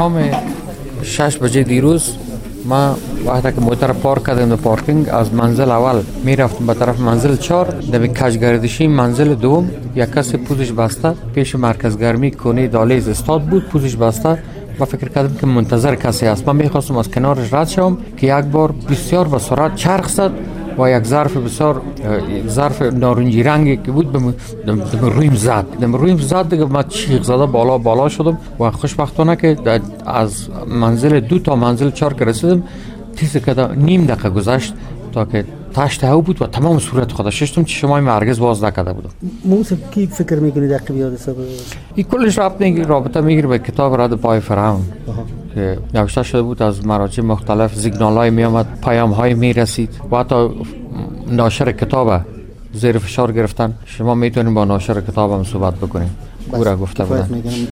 شام 6 بجه دیروز ما وقتی که موتر پارک کردم در پارکینگ، از منزل اول میرفتم به طرف منزل 4، در کجگردشی منزل دوم یک کسی پوزش بسته پیش مرکز گرمی کنی دالیز استاد بود، پوزش بسته. ما فکر کردم که منتظر کسی است. من میخواستم از کنارش رد شوم که یک بار بسیار با سرعت چرخ زد و یک ظرف نارنجی رنگی که بود رویم زد دیگه. من چیخ زده بالا شدم و خوشبختانه که از منزل 2 تا منزل 4 که رسیدم تیز که نیم دقیقه گذشت تا که تشت هوا بود و تمام صورت خدا ششتم چشمای هرگز باز نکرده بودم. موسیقی فکر میکنی دقیقه بیاد حساب این کلش رابطه میگیره به کتاب رد پای فرعون که نوشته شده بود، از مراجع مختلف سیگنالای میامد، پیام‌های میرسید و حتی ناشر کتاب زیر فشار گرفتن. شما میتونید با ناشر کتاب هم صحبت بکنید. گوره گفته بودن